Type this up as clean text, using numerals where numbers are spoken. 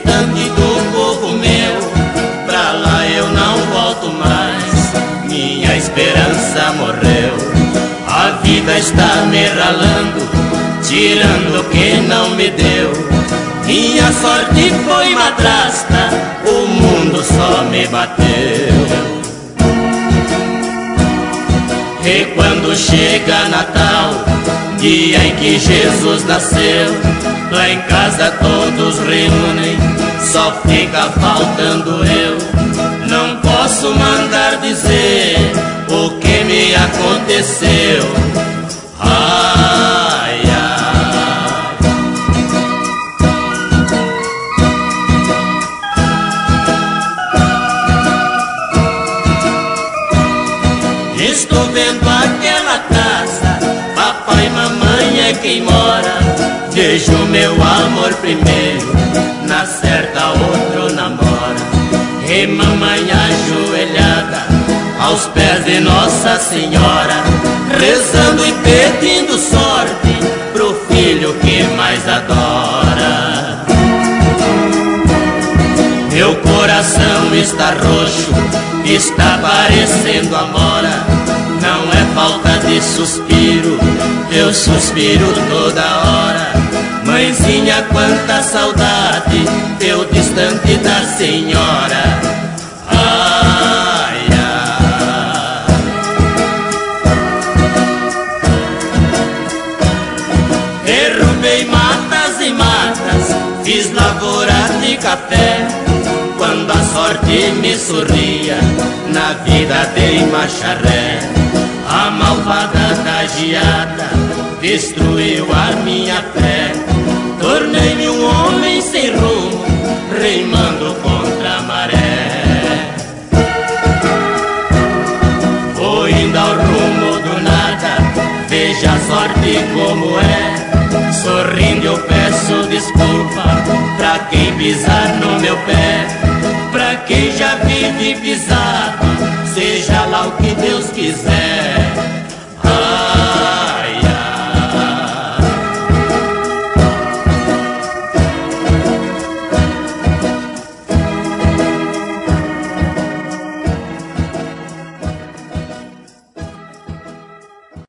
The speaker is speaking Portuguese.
distante do povo meu. Pra lá eu não volto mais, minha esperança morreu. A vida está me ralando, tirando o que não me deu. Minha sorte foi madrasta, o mundo só me bateu. E quando chega Natal, dia em que Jesus nasceu, lá em casa todos reúnem, só fica faltando eu. Não posso mandar dizer o que me aconteceu. Ai, ai. Estou vendo aquela casa, papai e mamãe é quem mora. Vejo meu amor primeiro, na certa outro namora. E mamãe ajoelhada aos pés de Nossa Senhora, rezando e pedindo sorte pro filho que mais adora. Meu coração está roxo, está parecendo amora. Não é falta de suspiro, eu suspiro toda hora. Mãezinha, quanta saudade, eu distante da senhora. Ai, ai. Derrubei matas e matas, fiz lavoura de café. Quando a sorte me sorria, na vida dei marcha ré. A malvada da geada destruiu a minha fé. Tornei-me um homem sem rumo, remando contra a maré. Vou indo ao rumo do nada, veja a sorte como é. Sorrindo eu peço desculpa pra quem pisar no meu pé. Pra quem já vive pisado, seja lá o que Deus quiser.